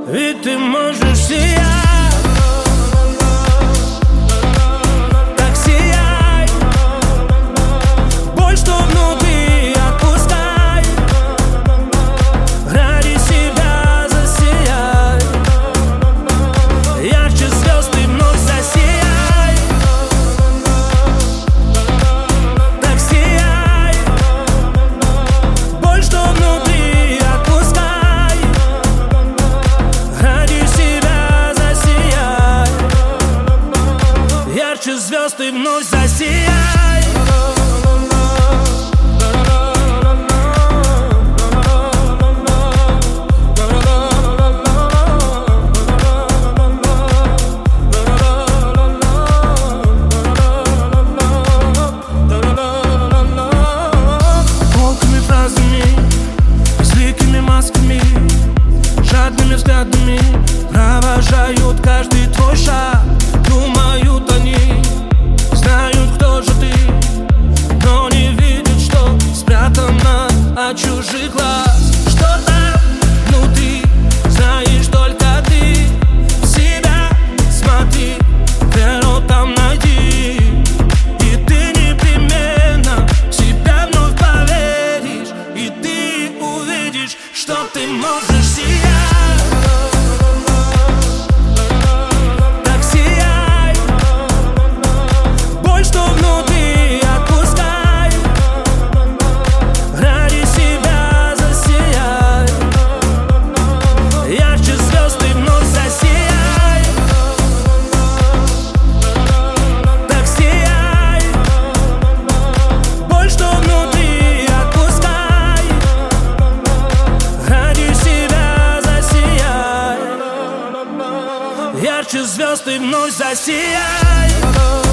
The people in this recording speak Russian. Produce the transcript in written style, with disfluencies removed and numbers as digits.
Ведь ты можешь сиять. Так сияй, боль, что внутри, отпускай. Ради себя засияй. Ярче звезд ты вновь засияй. Так сияй, боль, что внутри, отпускай. Ради себя засияй. Ярче звезд ты вновь засияй. Колкими фразами, безликими масками, жадными взглядами провожают каждый твой шаг. Думают они, знают, кто же ты, но не видят, что спрятано от чужих глаз. Что там внутри, знаешь только ты. В себя смотри, веру там найди, и ты непременно в себя вновь поверишь, и ты увидишь, что ты можешь сиять. Ярче звезд ты вновь засияй.